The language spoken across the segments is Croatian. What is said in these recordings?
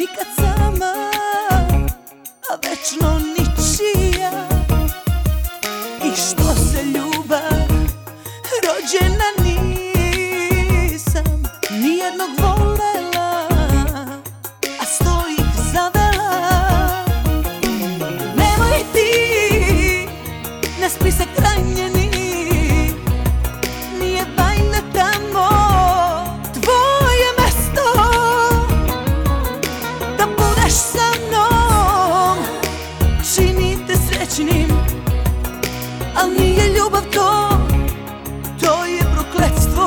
nikad sama, a večno ničija. I što se ljubav rođena nisam nijednog volela, a 100 ih zavela. Nemoj ti na spisak ranjeni, nije bajna tamo tvoje mesto. Da budeš sa mnom čini te srećnim, al nije ljubav to, to je prokletstvo.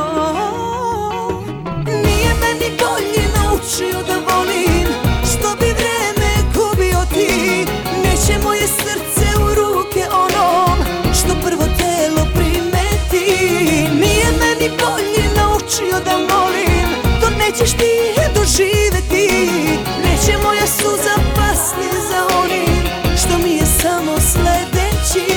Nije meni bolje naučio da volim, što bi vreme gubio ti. Neće moje srce u ruke onom što prvo telo primeti. Nije meni bolje naučio da volim, to nećeš ti doživeti. Neće moja suza pasti za onim što mi je samo sledeći.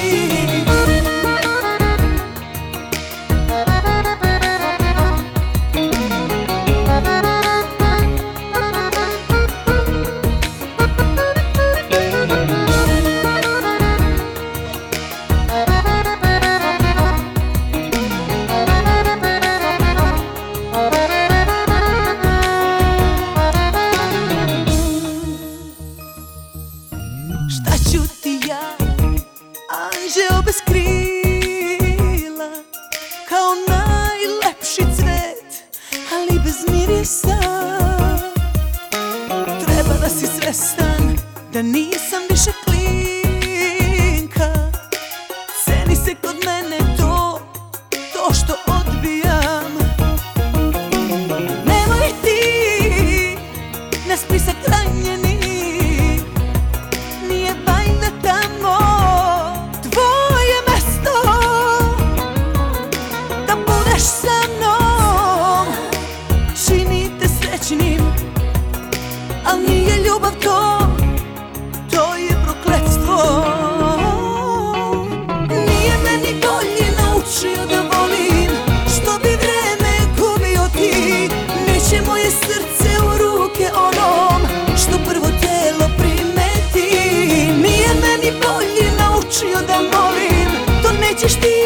Šta ću ti ja, anđeo bez krila, kao najlepši cvet, ali bez mirisa. Treba da si svestan da nisam više klinka. Ceni se kod mene to što odbijam. Nemoj ti na spisak ranjeni, nije bajna tamo tvoje mesto. Da budeš sa mnom čini te srećnim, al nije ljubav to, to je prokletstvo. Nije meni bolje naučio da volim, što bi vreme gubio ti. Neće moje srce u ruke onom što prvo telo primeti. Nije meni bolje naučio da volim, to nećeš ti